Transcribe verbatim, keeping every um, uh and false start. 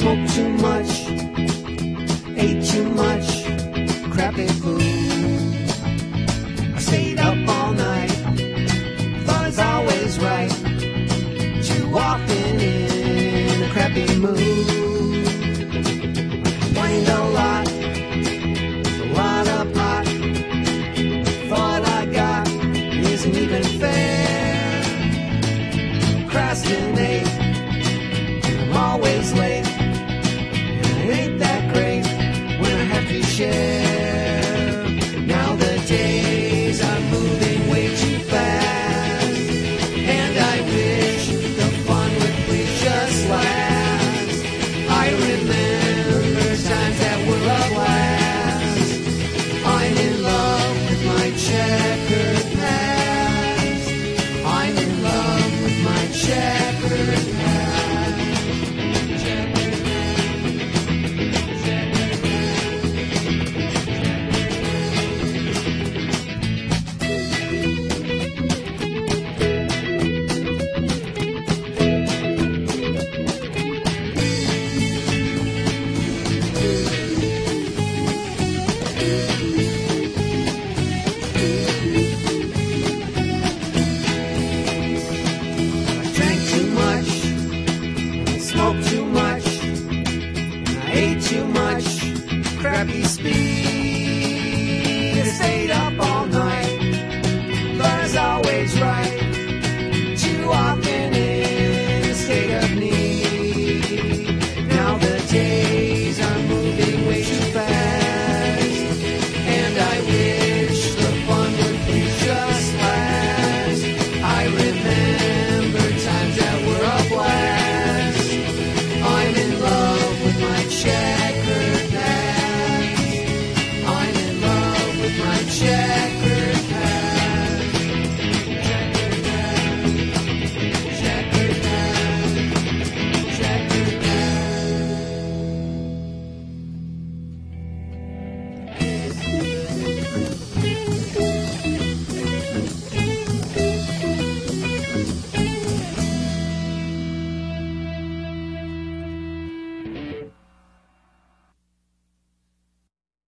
smoked too much, ate too much crappy food. I stayed up all night, thought it's always right, too often in a crappy mood. Complained a lot, a lot of pot, thought I got isn't even fair. Procrastinate, I'm always late, and it ain't that great when I have to share. Now the days are moving way too fast, and I wish the fun would please just last. I remember times that were a blast. I'm in love with my checkered past. I'm in love with my checkered past. Smoked too much, and I ate too much crappy speed.